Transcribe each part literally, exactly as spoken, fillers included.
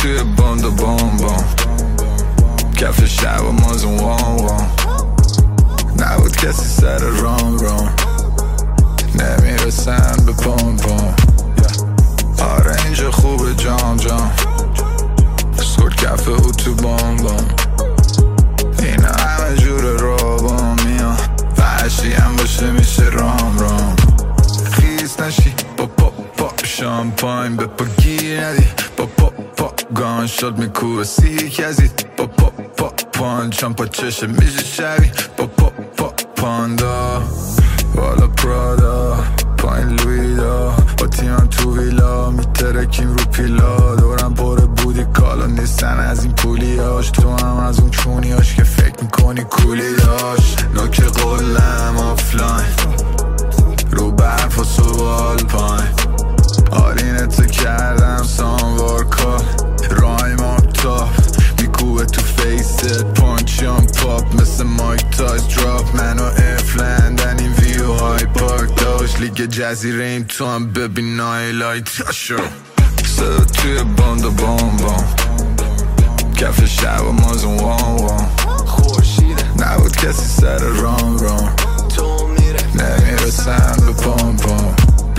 توی باند و بام بام کف شب و مازون وام وام نبود کسی سر رام رام نمیرسن به پام پام آره اینجا خوبه جام جام سکرد کف او تو بام بام اینا همه جور رابام میان وحشی هم باشه میشه رام رام خیز نشی با پا پا شامپاین به پا گیر ندی با پا پا گان شد میکوه سی کزی با پا پا پانچم پا چشه میشه شبی با پا پا پاندا والا پرادا پایین لویدا با تیمم تو ویلا میترکیم رو پیلا دورم پر بودی کالا نیستن از این پولیاش تو هم از اون چونیاش که فکر میکنی کولی داشت نوک قلم آفلاین رو برف و سوال پایین آرینتو کردم سانوار کار رایم آب تاپ میکوبه تو فیست پانچیان پاپ مثل مایک تایز دراپ منو افلندن این ویو های پارک داشت لیگ جزیره این تو هم ببین نایلایت شو صدا توی باند و بام بام کف شب و مازون وام وام نبود کسی سر رام رام نمیرسن به پام پام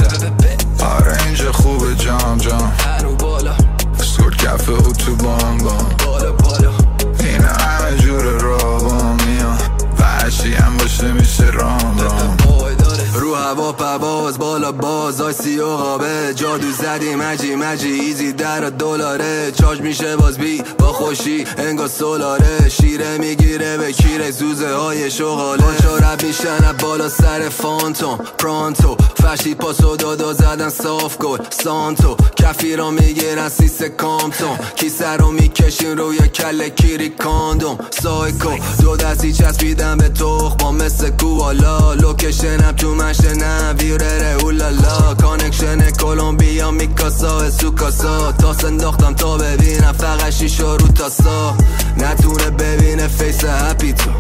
آره اینجا خوبه جام جام سکرد کف او تو بام بام اینا همه جور رابام میان وحشی هم باشه میشه رام رام رو هوا پواز بالا باز آیسی و غابه جادو زدی مجی مجی ایزی در دلاره چارج میشه باز بی با خوشی انگا سولاره شیره میگیره به کیره زوزه های شغاله بانچا رب میشن بالا سر فانتوم پرانتو فشی پاسو دادا زدن صاف گل سانتو کفی را میگیرن سیس کامتون کیسه رو میکشین روی کله کیری کاندوم سایکو دو دستی چسبیدن به تخ با مثل کوالا لوکشنم تو منشنم ویرره اولالا کانکشن کولومبیا میکاسا سوکاسا تاس انداختم تا ببینم فقط شیشا رو تاسا نتونه ببینه فیس هپی تو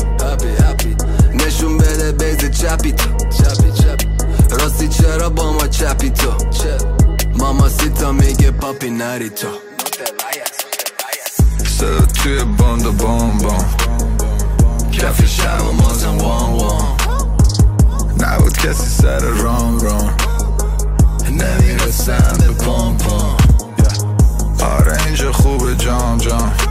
نشون بده بیز چپی تو راستی چرا با ما چپی تو ماما سیتا میگه پاپی نری تو صدا توی باند و بام بام کف شب و مازم وام وام نبود کسی سر رام رام نمیرسن به پام پام آره اینجا خوبه جام جام